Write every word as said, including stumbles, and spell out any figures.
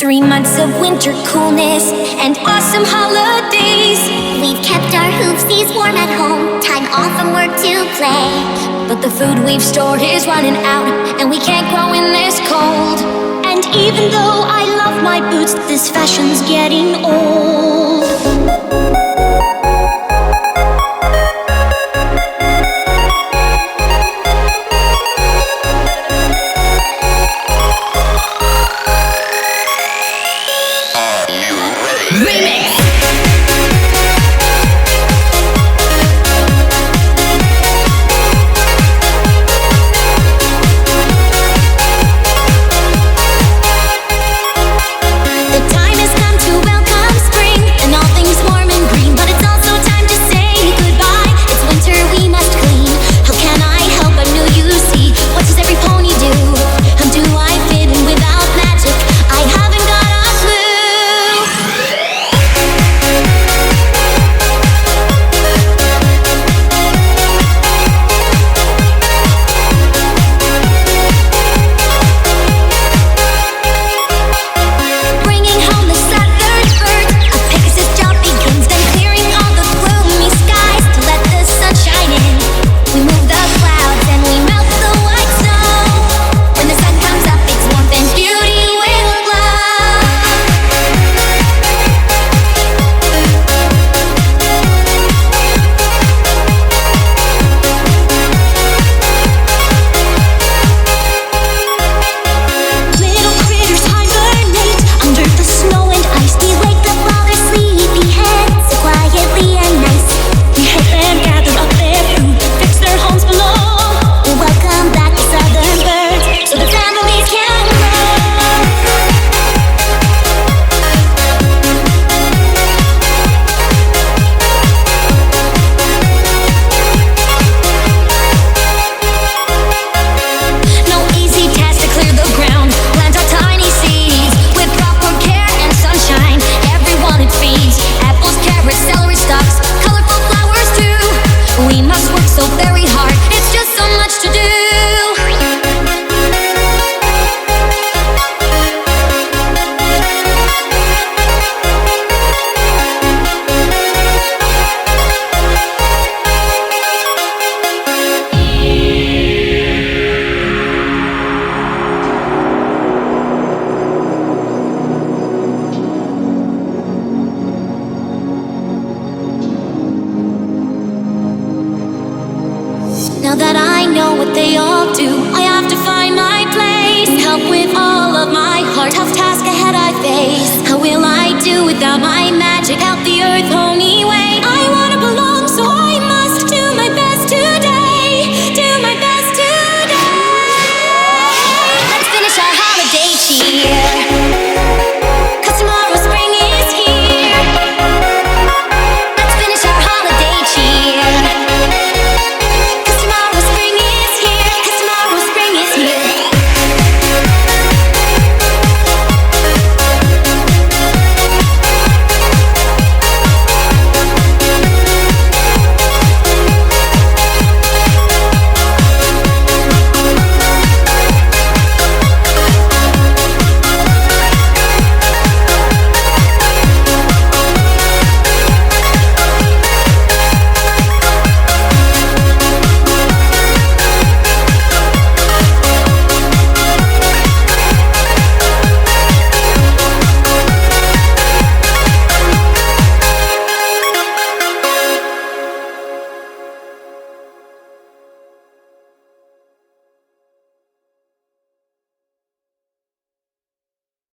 Three months of winter coolness and awesome holidays. We've kept our hoopsies warm at home, time off from work to play. But the food we've stored is running out, and we can't grow in this cold. And even though I love my boots, this fashion's getting old. Now that I know what they all do, I have to find my place and help with all of my heart. Tough times.